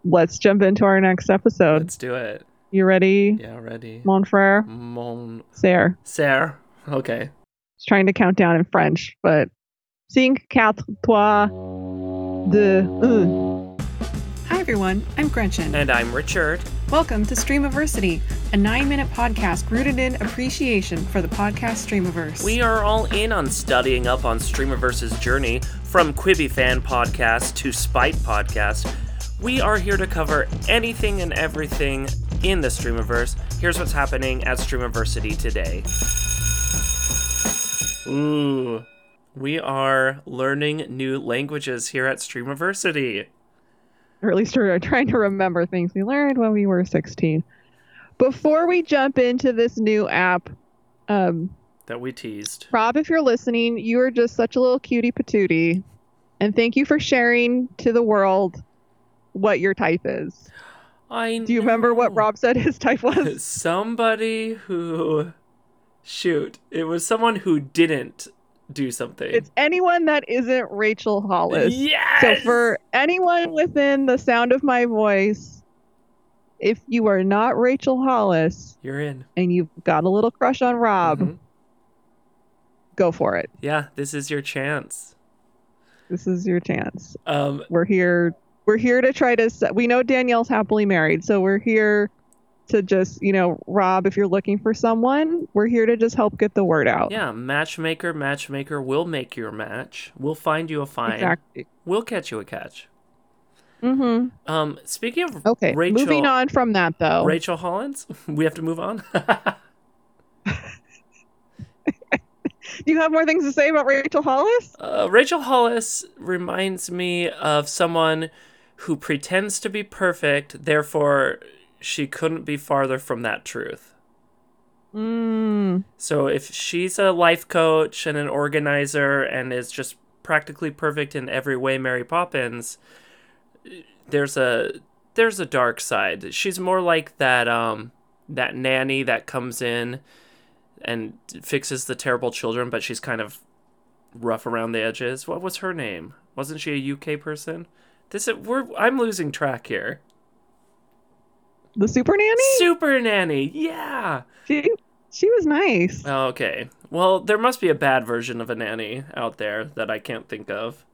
let's jump into our next episode. Let's do it. You ready? Yeah, ready. Mon frère? Serre. Serre. Okay. It's trying to count down in French, but 5, 4, 3, 2, 1. Hi everyone, I'm Gretchen. And I'm Richard. Welcome to Streamiversity, a 9-minute podcast rooted in appreciation for the podcast Streamiverse. We are all in on studying up on Streamiverse's journey, from Quibi fan podcast to Spite podcast. We are here to cover anything and everything in the Streamiverse. Here's what's happening at Streamiversity today. Ooh, we are learning new languages here at Streamiversity. Or at least we're trying to remember things we learned when we were 16. Before we jump into this new app, that we teased. Rob, if you're listening, you are just such a little cutie patootie. And thank you for sharing to the world what your type is. I know. Do you remember what Rob said his type was? Somebody who... Shoot. It was someone who didn't do something. It's anyone that isn't Rachel Hollis. Yes! So for anyone within the sound of my voice, if you are not Rachel Hollis, you're in. And you've got a little crush on Rob, go for it. Yeah, this is your chance. This is your chance. We're here to try to... We know Danielle's happily married, so we're here to just, Rob, if you're looking for someone, we're here to just help get the word out. Yeah, matchmaker will make your match. We'll find you a find. Exactly. We'll catch you a catch. Mm-hmm. Speaking of Rachel... Moving on from that, though. Rachel Hollins? We have to move on? Do you have more things to say about Rachel Hollis? Rachel Hollis reminds me of someone who pretends to be perfect, therefore she couldn't be farther from that truth. So if she's a life coach and an organizer and is just practically perfect in every way, Mary Poppins, there's a dark side. She's more like that nanny that comes in and fixes the terrible children, but she's kind of rough around the edges. What was her name? Wasn't she a UK person? I'm losing track here. The Super Nanny? Super Nanny, yeah. She was nice. Oh, okay. Well, there must be a bad version of a nanny out there that I can't think of.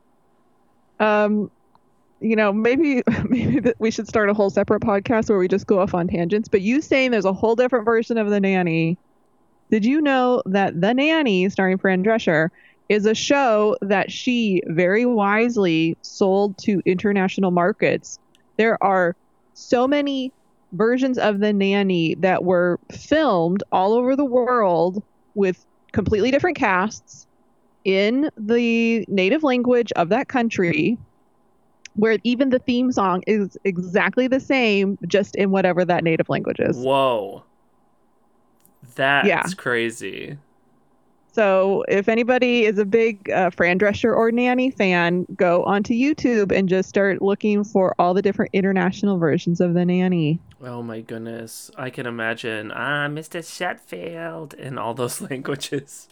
Maybe we should start a whole separate podcast where we just go off on tangents. But you saying there's a whole different version of The Nanny. Did you know that The Nanny, starring Fran Drescher, is a show that she very wisely sold to international markets? There are so many versions of The Nanny that were filmed all over the world with completely different casts in the native language of that country, where even the theme song is exactly the same, just in whatever that native language is. Whoa. That's crazy. So if anybody is a big Fran Drescher or Nanny fan, go onto YouTube and just start looking for all the different international versions of The Nanny. Oh my goodness. I can imagine, Mr. Sheffield, in all those languages.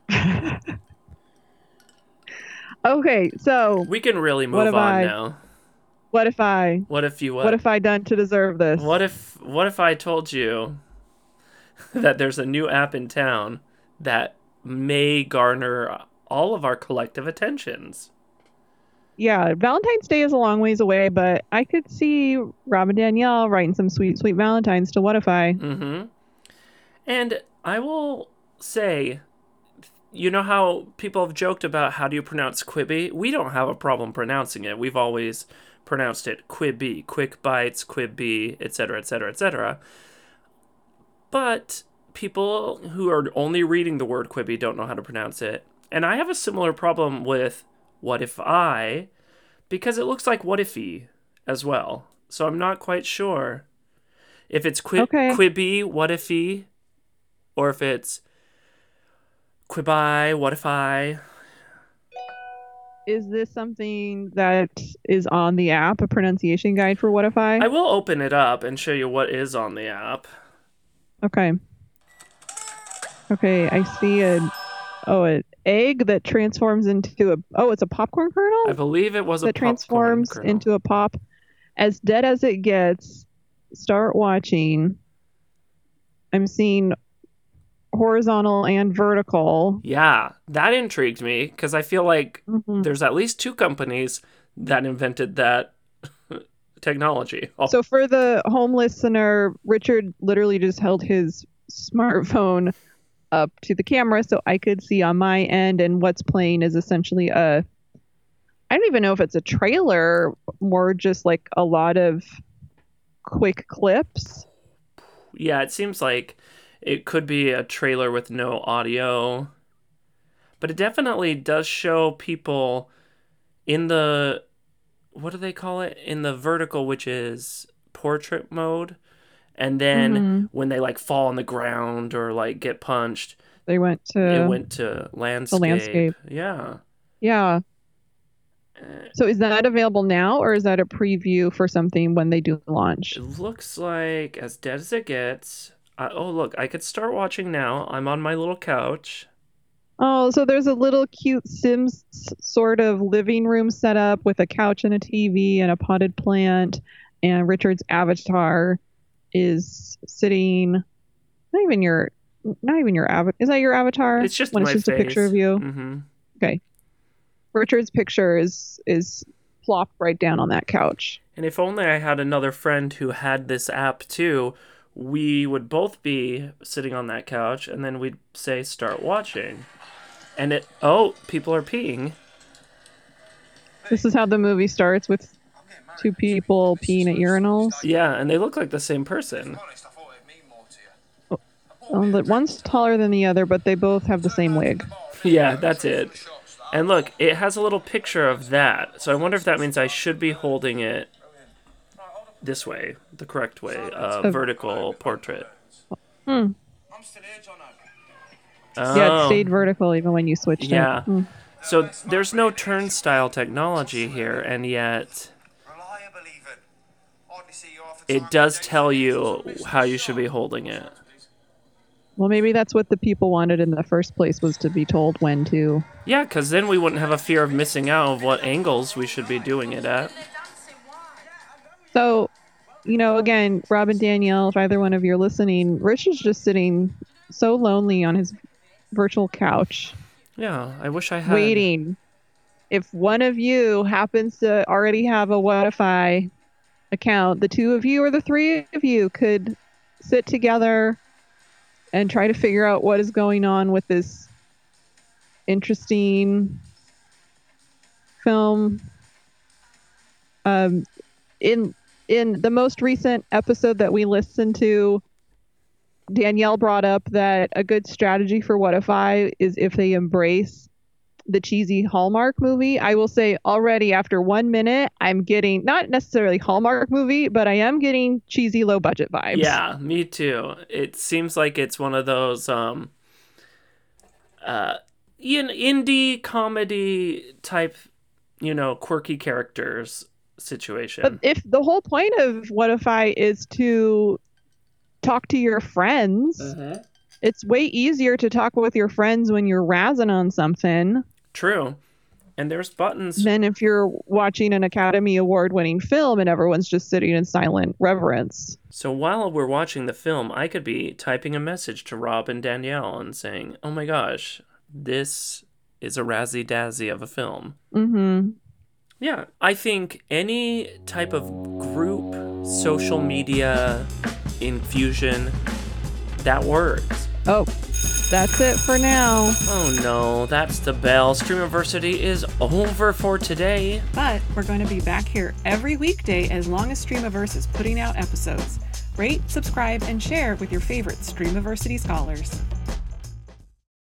Okay, so... We can really move on now. What if I done to deserve this? What if I told you that there's a new app in town that may garner all of our collective attentions? Yeah, Valentine's Day is a long ways away, but I could see Rob and Danielle writing some sweet, sweet Valentines to What If I. And I will say, you know how people have joked about how do you pronounce Quibi? We don't have a problem pronouncing it. We've always pronounced it Quibi, Quick Bites, Quibi, etc., etc., etc. But people who are only reading the word Quibi don't know how to pronounce it. And I have a similar problem with What If I, because it looks like What If-y as well. So I'm not quite sure if it's Quibi, What If-y, or if it's Quibi, What If I. Is this something that is on the app, a pronunciation guide for What If I? I will open it up and show you what is on the app. Okay, I see an egg that transforms into it's a popcorn kernel? I believe it was a popcorn kernel. That transforms into a pop. As Dead as It Gets, start watching. I'm seeing horizontal and vertical. Yeah, that intrigued me because I feel like Mhm. there's at least 2 companies that invented that technology. Oh, So for the home listener, Richard literally just held his smartphone up to the camera so I could see on my end, and what's playing is essentially I don't even know if it's a trailer, more just like a lot of quick clips. yeah, it seems like it could be a trailer with no audio. But it definitely does show people in the, what do they call it? In the vertical, which is portrait mode. And then when they like fall on the ground or like get punched, They went it to went to landscape. the landscape. Yeah. Yeah. So is that available now, or is that a preview for something when they do launch? It looks like As Dead as It Gets. Oh, look, I could start watching now. I'm on my little couch. Oh, so there's a little cute Sims sort of living room set up with a couch and a TV and a potted plant, and Richard's avatar is sitting. Not even your avatar. Is that your avatar? It's just when my it's just face. a picture of you. Mm-hmm. Okay. Richard's picture is plopped right down on that couch. And if only I had another friend who had this app too, we would both be sitting on that couch and then we'd say start watching. And people are peeing. This is how the movie starts, with 2 people peeing at urinals. Yeah, and they look like the same person. One's taller than the other, but they both have the same wig. Yeah, that's it. And look, it has a little picture of that. So I wonder if that means I should be holding it this way, the correct way, vertical portrait. Hmm. Oh. Yeah, it stayed vertical even when you switched Yeah. it. Hmm. So there's no turnstile technology here, and yet it does tell you how you should be holding it. Well, maybe that's what the people wanted in the first place, was to be told when to. Yeah, because then we wouldn't have a fear of missing out of what angles we should be doing it at. So, again, Rob and Danielle, if either one of you are listening, Rich is just sitting so lonely on his virtual couch. Yeah, I wish I had. Waiting. If one of you happens to already have a Whatify account, the 2 of you or the 3 of you could sit together and try to figure out what is going on with this interesting film. In the most recent episode that we listened to, Danielle brought up that a good strategy for Whatify is if they embrace the cheesy Hallmark movie. I will say already after 1 minute, I'm getting not necessarily Hallmark movie, but I am getting cheesy low budget vibes. Yeah, me too. It seems like it's one of those indie comedy type, quirky characters situation. But if the whole point of Whatify is to talk to your friends, it's way easier to talk with your friends when you're razzing on something. True. And there's buttons. Than if you're watching an Academy Award winning film and everyone's just sitting in silent reverence. So while we're watching the film, I could be typing a message to Rob and Danielle and saying, oh my gosh, this is a razzie-dazzie of a film. Mm-hmm. Yeah, I think any type of group social media infusion, that works. Oh, that's it for now. Oh no, that's the bell. Streamiversity is over for today. But we're going to be back here every weekday as long as Streamiverse is putting out episodes. Rate, subscribe, and share with your favorite Streamiversity scholars.